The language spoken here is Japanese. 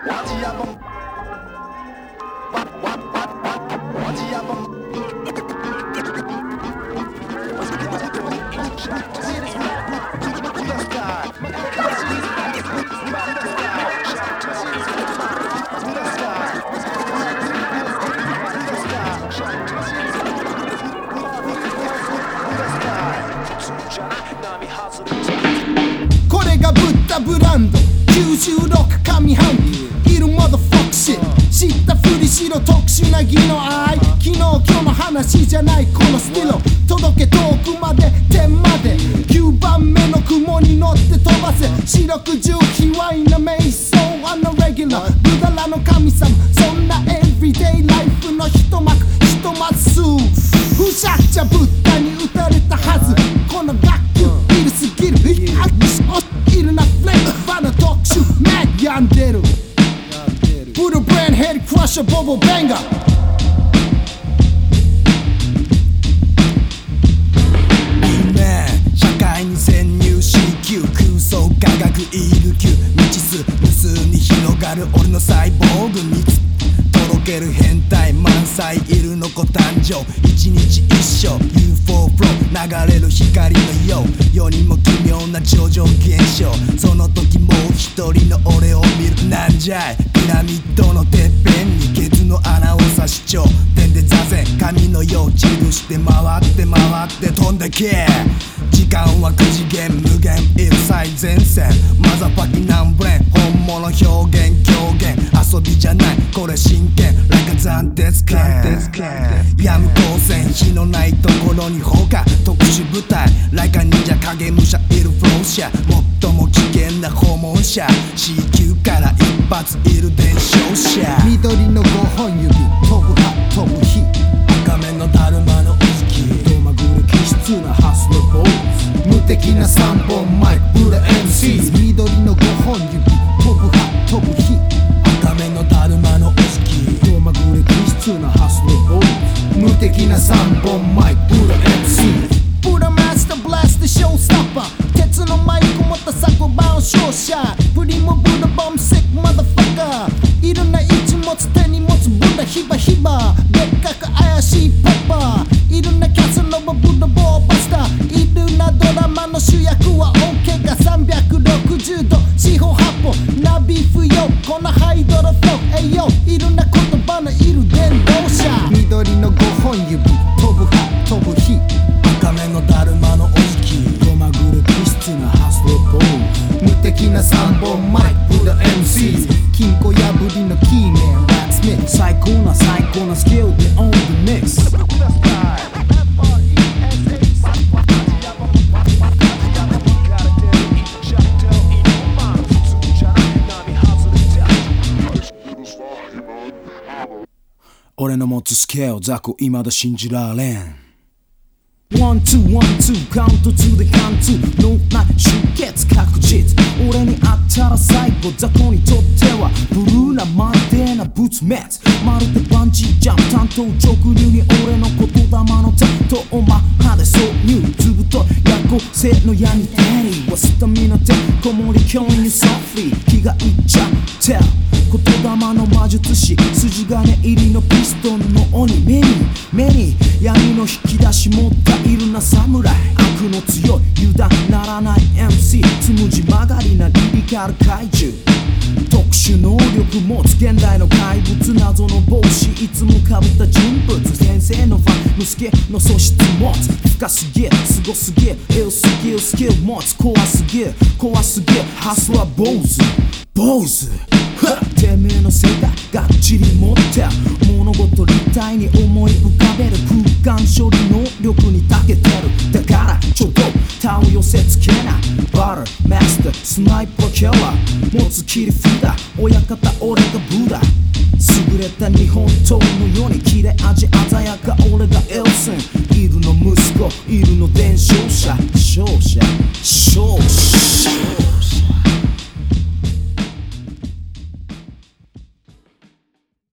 これがブッダブランド96上半期いるモドフォックシ知ったふりしろ特殊な技能愛昨日今日の話じゃないこのスティロ届け遠くまで点まで9番目の雲に乗って飛ばせ四六時卑猥な瞑想あのレギュラーブダラの神様そんなエブリデイライフの一幕一マス不釈者ブッダに打たれたはずこの楽曲いるすぎるいるなフレーバーの特殊マッ病んでるブルーブレンヘッドクラッシャーボボベンガー潜入 CQ 空想科学 EQ 未知数無数に広がる俺のサイボーグにとろける変態満載いるの子誕生一日一生 UFO フロー流れる光のよう世にも奇妙な超常現象その時もう一人の俺を見るなんじゃいピラミッドのてっぺんにケツの穴を刺し頂点で座禅神のようチルして回って回って飛んでけ時間は9次元無限いる最前線マザパキナンブレン本物表現狂言遊びじゃないこれ真剣 Like a 暫定剣やむ光線火のないところに放火特殊部隊 Like a 忍者影武者いるフロー車最も危険な訪問者 C 級から一発いる伝承者緑の5本指飛ぶ歯飛ぶ火赤目のだるまのおじきどまぐれ気質なハスのボーズ無敵な3本マイクブラ MCs 緑の5本指飛ぶ歯飛ぶ火赤目のだるまのおじきどまぐれ気質なハスのボーズ無敵な3本マイクブラ MCs ブラマスターブラストショーストッパー鉄のマイク持った作板を照射プリモブラボムシックマダファカーいろんな位置持つ手に持つブラヒバヒバでっかく怪しいパパいろんなキャスノバブラボーバスターいるなドラマの主役は OK が360度四方八方ナビ不要このハイドロフローエイヨいろんな言葉のいる電動車緑の5本指飛ぶ歯飛ぶ火赤目のだるまのおじきごまぐれ気質なハスロボー無敵な3本マイクブラ MC 金庫破りのキーメンラッツミック最高なスキルで on the mix俺の持つスケール雑魚未だ信じられん One, two, one, two, count to the count two 脳内出血確実俺に会ったら最後雑魚にとってはブルーなマンデーな仏滅まるでバンジージャンプ担当直入に俺の言霊の担当マッハで挿入ずぶと夜行性の矢にテリーはスタミナでこもり今日にソフリー気がいっちゃって言霊の魔術師筋金入りのピストンの鬼目に闇の引き出し持ったいるな侍悪の強い油断ならない MC つむじ曲がりなリリカル怪獣特殊能力持つ現代の怪物謎の帽子いつもかぶった人物先生のファンのスケの素質持つ深すぎるすごすぎるエルすぎるスキル持つ怖すぎるハスラー坊主てめえの世界がっちり持って物事立体に思い浮かべる空間処理能力に長けてるだからちょっと他を寄せつけないバルマスタースナイパーキャラー持つ切り札親方俺がブダ優れた日本刀のように切れ味